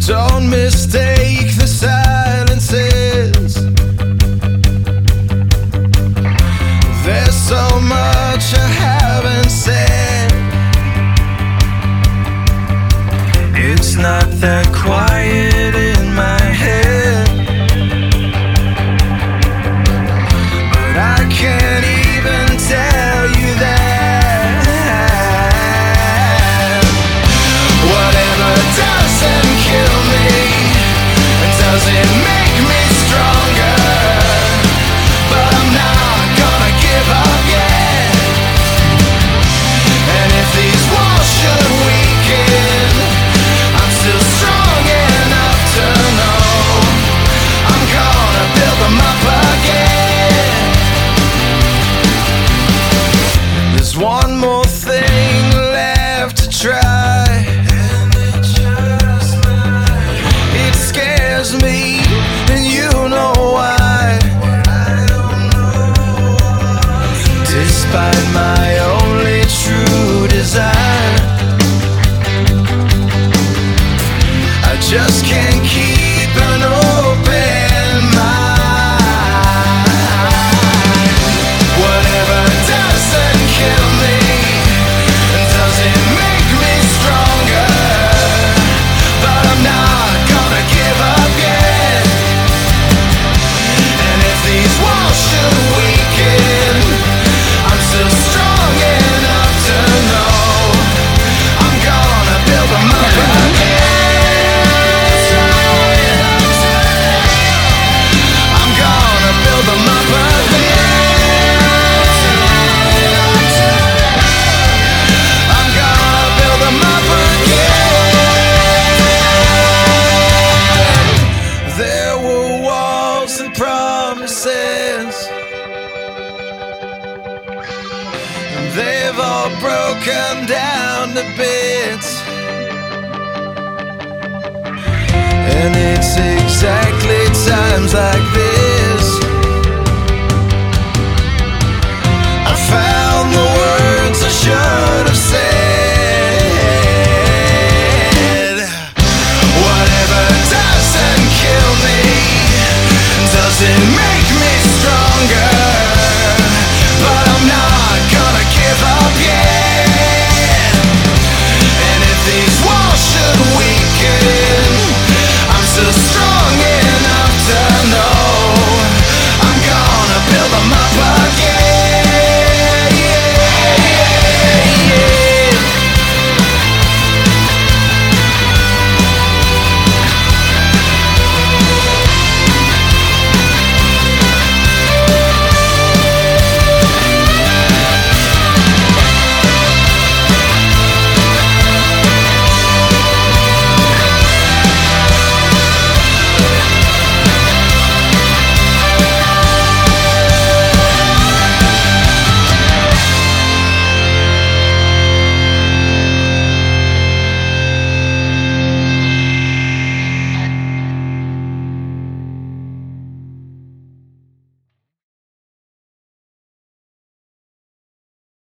Don't mistake the silences. There's so much I haven't said. It's not that quiet in my head, but I can't even tell you that. Whatever doesn't kill me doesn't make me stronger, but I'm not gonna give up yet. And if these walls should weaken, I'm still strong enough to know I'm gonna build them up again. There's one more thing left to try, and it just might. It scares me, and you know why. I don't know why. Despite my only true desire, I just can't keep an open mind. Whatever doesn't kill me doesn't make me stronger, but I'm not gonna give up yet. And if these walls should weaken, I'm still strong enough to know I'm gonna build them up again. I'm gonna build them up again. I'm gonna build them up again. There were walls and promises, and they've all broken down to bits. And it's exactly times like this